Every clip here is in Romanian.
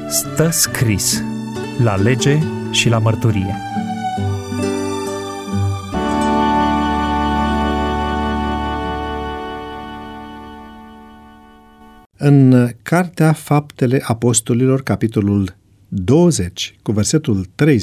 Stă scris la lege și la mărturie. În Cartea Faptele Apostolilor, capitolul 20, cu versetul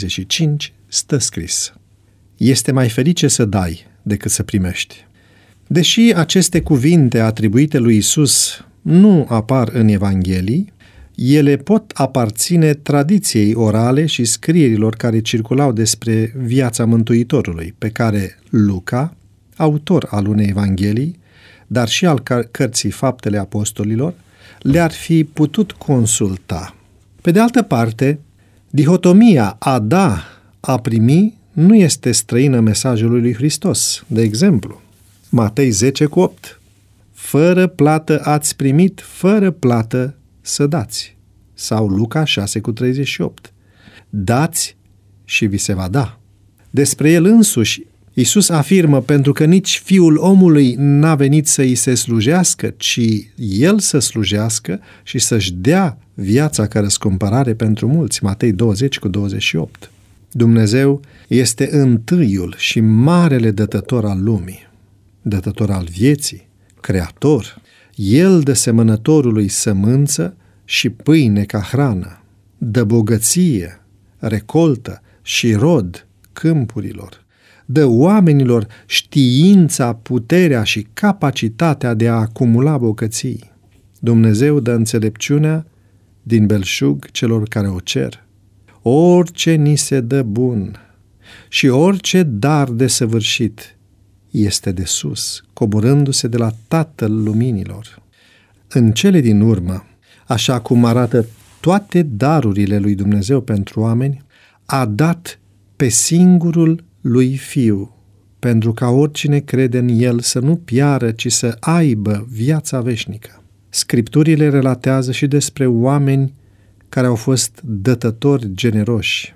35, stă scris: Este mai ferice să dai decât să primești. Deși aceste cuvinte atribuite lui Isus nu apar în Evanghelii, ele pot aparține tradiției orale și scrierilor care circulau despre viața Mântuitorului, pe care Luca, autor al unei Evanghelii, dar și al cărții Faptele Apostolilor, le-ar fi putut consulta. Pe de altă parte, dihotomia a da, a primi nu este străină mesajului lui Hristos. De exemplu, Matei 10:8: Fără plată ați primit, fără plată să dați. Sau Luca 6:38: Dați și vi se va da. Despre el însuși, Iisus afirmă: pentru că nici Fiul omului n-a venit să îi se slujească, ci el să slujească și să-și dea viața ca răscumpărare pentru mulți. Matei 20:28. Dumnezeu este întâiul și marele dătător al lumii, dătător al vieții, creator. El dă semănătorului sămânță și pâine ca hrană, dă bogăție, recoltă și rod câmpurilor, dă oamenilor știința, puterea și capacitatea de a acumula bogății. Dumnezeu dă înțelepciunea din belșug celor care o cer. Orice ni se dă bun și orice dar desăvârșit este de sus, coborându-se de la Tatăl Luminilor. În cele din urmă, așa cum arată toate darurile lui Dumnezeu pentru oameni, a dat pe singurul lui Fiu, pentru ca oricine crede în El să nu piară, ci să aibă viața veșnică. Scripturile relatează și despre oameni care au fost dătători generoși.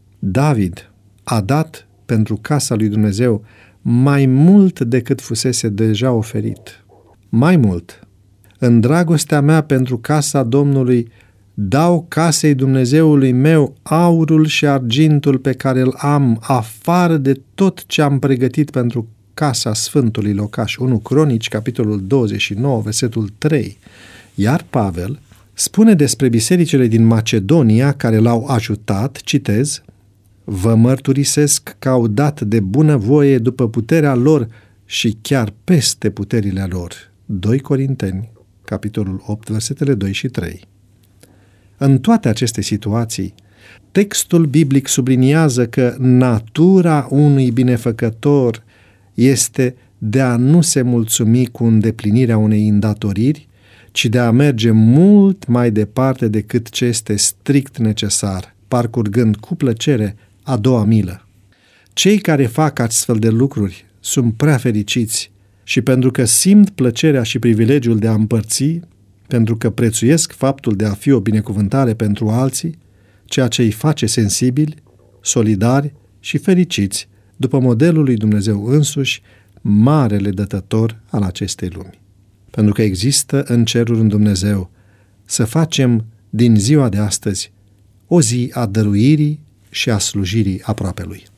David a dat pentru casa lui Dumnezeu mai mult decât fusese deja oferit. Mai mult, în dragostea mea pentru casa Domnului, dau casei Dumnezeului meu aurul și argintul pe care îl am, afară de tot ce am pregătit pentru casa Sfântului Locaș. 1 Cronici, capitolul 29, versetul 3. Iar Pavel spune despre bisericile din Macedonia care l-au ajutat, citez: Vă mărturisesc că au dat de bună voie după puterea lor și chiar peste puterile lor. 2 Corinteni, capitolul 8, versetele 2 și 3. În toate aceste situații, textul biblic subliniază că natura unui binefăcător este de a nu se mulțumi cu îndeplinirea unei îndatoriri, ci de a merge mult mai departe decât ce este strict necesar, parcurgând cu plăcere a doua milă. Cei care fac astfel de lucruri sunt prea fericiți și pentru că simt plăcerea și privilegiul de a împărți, pentru că prețuiesc faptul de a fi o binecuvântare pentru alții, ceea ce îi face sensibili, solidari și fericiți, după modelul lui Dumnezeu însuși, marele dătător al acestei lumi. Pentru că există în ceruri un Dumnezeu, să facem din ziua de astăzi o zi a dăruirii și a slujirii aproapelui.